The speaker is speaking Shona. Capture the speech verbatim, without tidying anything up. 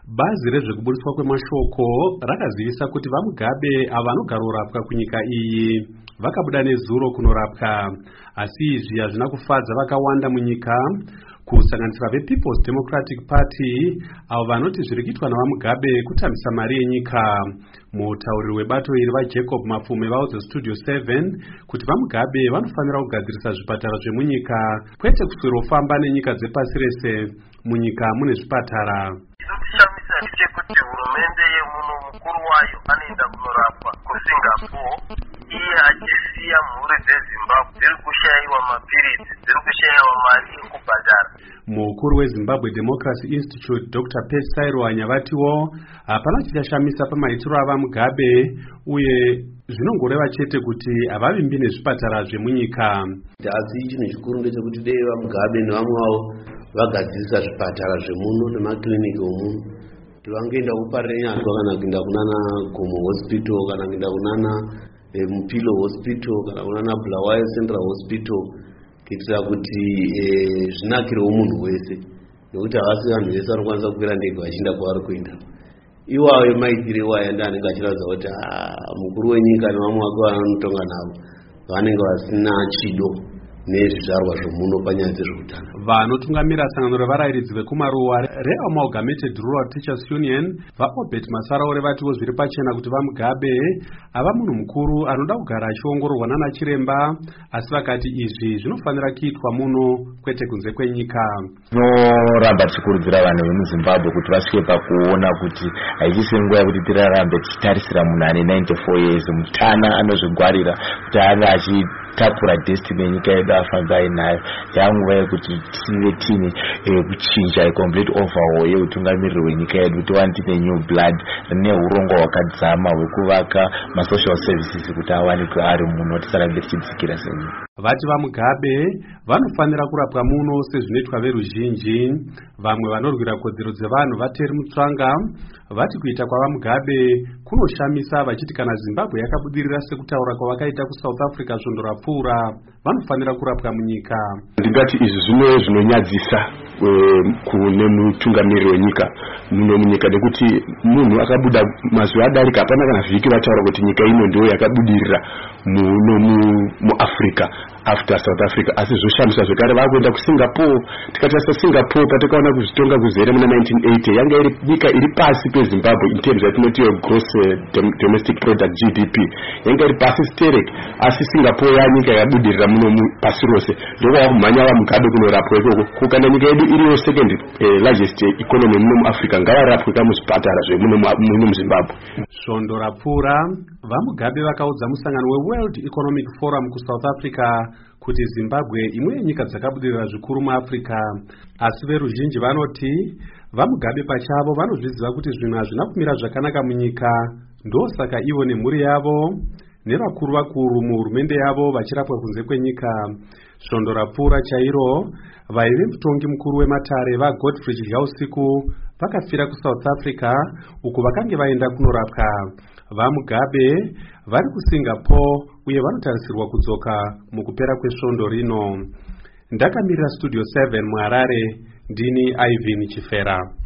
Bazi rezvekuburiswa kwemashoko rakazivisa kuti vaMugabe ava vanogara kurapwa kunyika iyi vakabuda nezuro kunorapwa, asi izvi hazvina kufadza vakawanda munyika, kusanganisira vePeople's Democratic Party avo vanoti zviri kuitwa navaMugabe kutambisa mari yenyika. Mutauriri webato iri vaJacob Mafume vaudza Studio seven kuti vaMugabe vanofanira kugadzirisa zvipatara zvemunyika, kwete kuswera nenyika dzepasi rese. Munyika mune zvipatara. Kuti hurumende yemuno mukuru wayo anoenda kunorapwa kuSingapore, iye achisiya mhuri dzeZimbabwe dziri kushayiwa mapiritsi, dziri kushayiwa mari yekubhadhara. Mukuru weZimbabwe Democracy Institute Doctor Percy Sairwanya vatiwo hapana chichashamisa pamaitiro avaMugabe, uye zvinongoreva chete kuti havavimbi nezvipatara zvemunyika. Asi chinhu chikuru ndechekuti dei vaMugabe nevamwe vavo vagadzirisa zvipatara zvemuno nemakiriniki omuno, vangeenda kuparire nyatwa kana kuenda kunana Gomo Hospital, kana kuenda kunana e, Mupilo Hospital, kana kunana Bulawayo Central Hospital, kuitira kuti e, zvinakirewo munhu wese, nekuti havasi vanhu vese vanokwanisa kukwira ndege vachienda kwavari kuenda. Iwayo maitire waya ndiye anenge achiratidza kuti mukuru wenyika nevamwe vake vanotonga navo vanenge vasina chido nezvizvarwa zvomuno panyaya dzezveutano. Vanotungamira sangano revarayiridzi vekumaruwa reAmalgamated Rural Teachers Union vaObert Masaraure vatiwo zviri pachena kuti vaMugabe ava munhu mukuru anoda kugara achiongororwa nana chiremba, asi vakati izvi zvinofanira kuitwa muno kwete kunze kwenyika. Tinoramba tichikurudzira vanhu vemuZimbabwe kuti vasvike pakuona kuti haichisi nguva yekuti tirarambe tichitarisira munhu ane ninety-four years mutana anozvigwarira kuti anga achitakura destiny yenyika yedu afamba ainayo. Yanguva yekuti tive tine kuchinja complete overhaul yeutungamiriri hwenyika yedu, tiwane tine new blood rine urongo hwakadzama hwekuvaka masocial services kuti awanikwe ari muno, tisarambe tichidzikira senyika. Vati vaMugabe vanofanira kurapwa muno sezvinoitwa veruzhinji. Vamwe vanorwira kodzero dzevanhu vateri mutsvanga vati kuita kwavaMugabe kunoshamisa, vachiti kana Zimbabwe yakabudirira sekutaura kwavakaita kuSouth Africa svondo rapfuura, vanofanira kurapwa munyika. Ndingati izvi zvino zvinonyadzisa kune mutungamiriri wenyika muno munyika, nekuti munhu akabuda mazuva adarika hapana kana vhiki vataura kuti nyika ino ndiyo yakabudirira muno muAfrica after South Africa. Asi zvoshamisa zvekare vakuenda kuSingapore. Tikatarisa Singapore patakaona kuzvitonga kuzere muna nineteen eighty yanga iri nyika iri pasi peZimbabwe in terms yatinoti gross domestic product G D P, yanga iri pasi sterek, asi Singapore yanyika yabudirira muno pasi rose. Ndokwa kumhanya vaMugabe kunorapwa ikoko. Kukana nyika yedu iriyo second eh, largest economy muno muAfrica, ngavarapwe kamuzvipatara zvemuno muno muZimbabwe. Svondo rapfuura, vaMugabe vakaudza musangano weWorld Economic Forum kuSouth Africa kuti Zimbabwe imwe yenyika dzakabudirira zvikuru muAfrica, asi veruzhinji vanoti vaMugabe pachavo vanozviziva kuti zvinhu hazvina kumira zvakanaka munyika, ndosaka ivo nemhuri yavo nevakuru vakuru muhurumende yavo vachirapwa kunze kwenyika. Svondo rapfuura chairo, vaive mutongi mukuru wematare vaGodfrey Chihausiku vakafira kuSouth Africa uko vakange vaenda kunorapwa. VaMugabe vari kuSingapore uye vanotarisirwa kudzoka mukupera kwesvondo rino. Ndakamirira Studio seven muHarare, ndini Ivan Chifera.